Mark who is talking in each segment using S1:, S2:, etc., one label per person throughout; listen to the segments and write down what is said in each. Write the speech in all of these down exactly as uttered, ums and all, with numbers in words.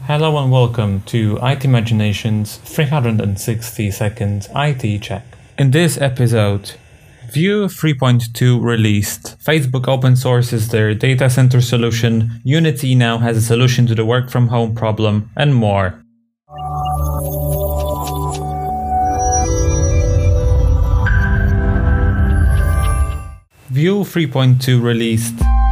S1: Hello and welcome to I T Imagination's three hundred sixty second I T check. In this episode, Vue three point two released, Facebook open sources their data center solution, Unity now has a solution to the work from home problem, and more. Vue three point two released.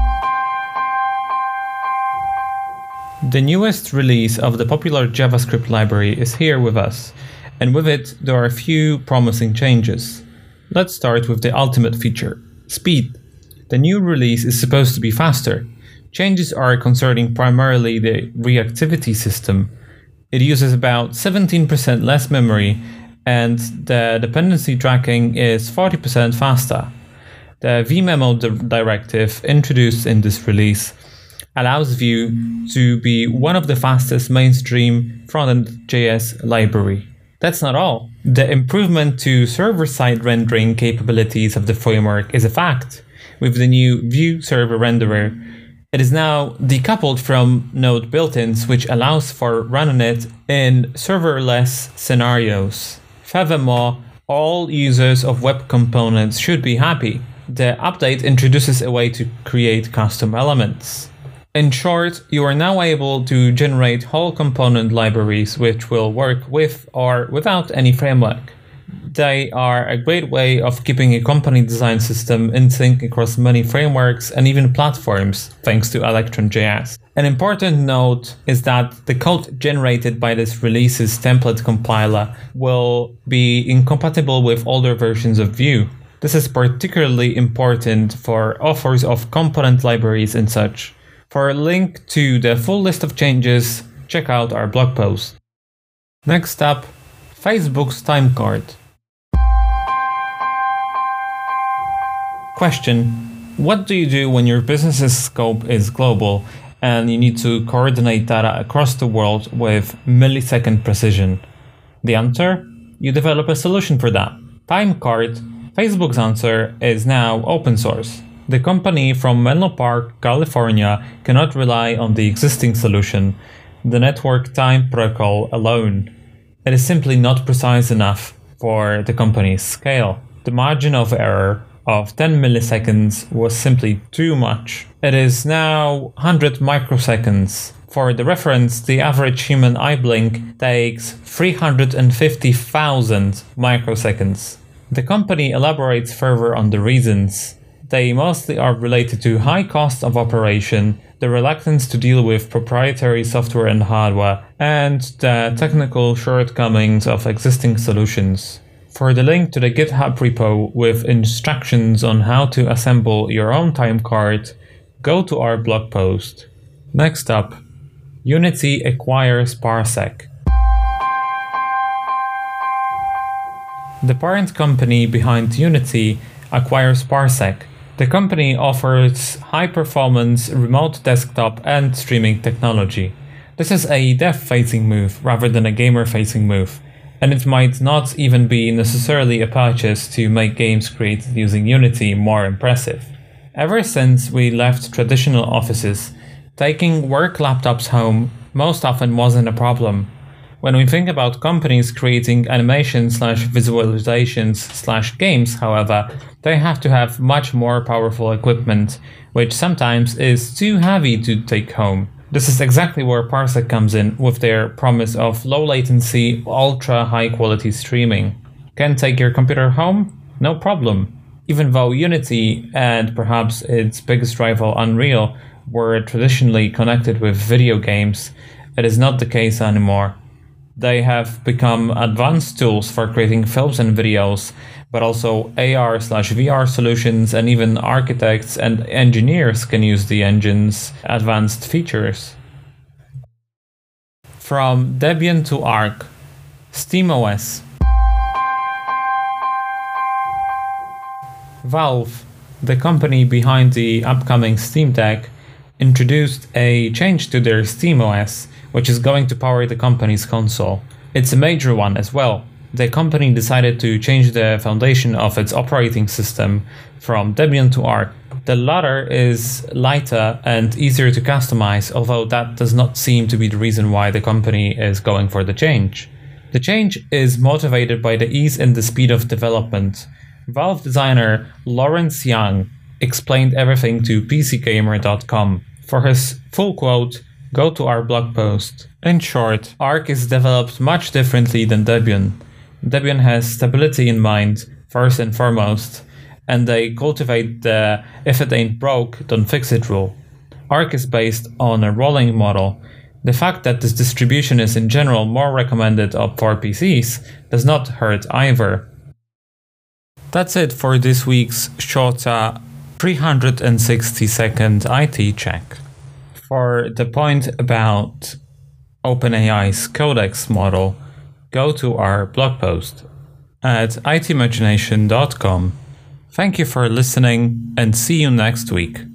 S1: The newest release of the popular JavaScript library is here with us, and with it there are a few promising changes. Let's start with the ultimate feature, speed. The new release is supposed to be faster. Changes are concerning primarily the reactivity system. It uses about seventeen percent less memory, and the dependency tracking is forty percent faster. The vMemo di- directive introduced in this release allows Vue to be one of the fastest mainstream front-end J S library. That's not all. The improvement to server-side rendering capabilities of the framework is a fact. With the new Vue Server Renderer, it is now decoupled from Node built-ins, which allows for running it in serverless scenarios. Furthermore, all users of web components should be happy. The update introduces a way to create custom elements. In short, you are now able to generate whole component libraries which will work with or without any framework. They are a great way of keeping a company design system in sync across many frameworks and even platforms, thanks to Electron J S. An important note is that the code generated by this release's template compiler will be incompatible with older versions of Vue. This is particularly important for authors of component libraries and such. For a link to the full list of changes, check out our blog post. Next up, Facebook's time card. Question: what do you do when your business's scope is global and you need to coordinate data across the world with millisecond precision? The answer? You develop a solution for that. Timecard, Facebook's answer, is now open source. The company from Menlo Park, California cannot rely on the existing solution, the network time protocol alone. It is simply not precise enough for the company's scale. The margin of error of ten milliseconds was simply too much. It is now one hundred microseconds. For the reference, the average human eye blink takes three hundred fifty thousand microseconds. The company elaborates further on the reasons. They mostly are related to high cost of operation, the reluctance to deal with proprietary software and hardware, and the technical shortcomings of existing solutions. For the link to the GitHub repo with instructions on how to assemble your own time card, go to our blog post. Next up, Unity acquires Parsec. The parent company behind Unity acquires Parsec. The company offers high-performance remote desktop and streaming technology. This is a dev-facing move rather than a gamer-facing move, and it might not even be necessarily a purchase to make games created using Unity more impressive. Ever since we left traditional offices, taking work laptops home most often wasn't a problem. When we think about companies creating animation slash visualizations slash games, however, they have to have much more powerful equipment, which sometimes is too heavy to take home. This is exactly where Parsec comes in with their promise of low latency, ultra high quality streaming. Can take your computer home? No problem. Even though Unity and perhaps its biggest rival Unreal were traditionally connected with video games, it is not the case anymore. They have become advanced tools for creating films and videos, but also A R slash V R solutions, and even architects and engineers can use the engine's advanced features. From Debian to Arc, SteamOS. Valve, the company behind the upcoming Steam Deck, introduced a change to their SteamOS, which is going to power the company's console. It's a major one as well. The company decided to change the foundation of its operating system from Debian to Arc. The latter is lighter and easier to customize, although that does not seem to be the reason why the company is going for the change. The change is motivated by the ease and the speed of development. Valve designer Lawrence Young explained everything to P C Gamer dot com. For his full quote, go to our blog post. In short, Arc is developed much differently than Debian. Debian has stability in mind, first and foremost, and they cultivate the if it ain't broke, don't fix it rule. Arc is based on a rolling model. The fact that this distribution is in general more recommended for P Cs does not hurt either. That's it for this week's shorter three hundred sixty second I T check. For the point about OpenAI's Codex model, go to our blog post at I T imagination dot com. Thank you for listening and see you next week.